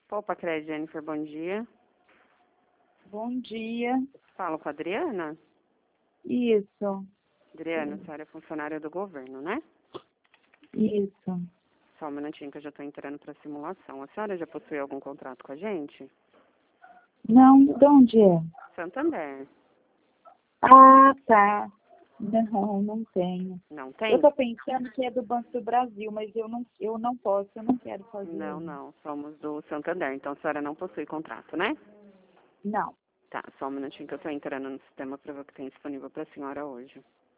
Opa, Cred, Jennifer, bom dia. Bom dia. Falo com a Adriana? Isso, Adriana, a senhora é funcionária do governo, né? isso. Só um minutinho que eu já estou entrando para a simulação. A senhora já possui algum contrato com a gente? Não, de onde é? Santander. Ah, tá. Não tenho. Não Eu tem? tô pensando que é do Banco do Brasil, mas eu não posso, eu não quero fazer. Não. Somos do Santander. Então a senhora não possui contrato, né? Não. Tá, só um minutinho que eu estou entrando no sistema para ver o que tem disponível para a senhora hoje.